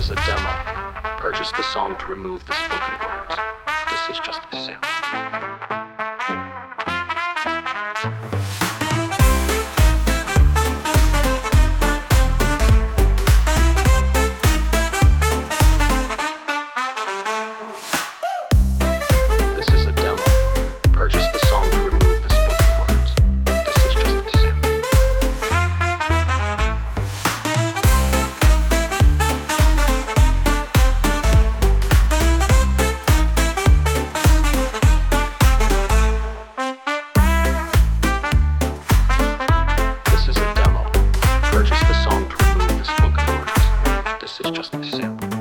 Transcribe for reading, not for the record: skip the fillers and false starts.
is a demo. Purchase the song to remove the spoken words. This is just a sample. This is a demo. Purchase the song to remove the spoken words. This is just a sample. This is a demo. Purchase the song to remove the spoken words. This is just a sample.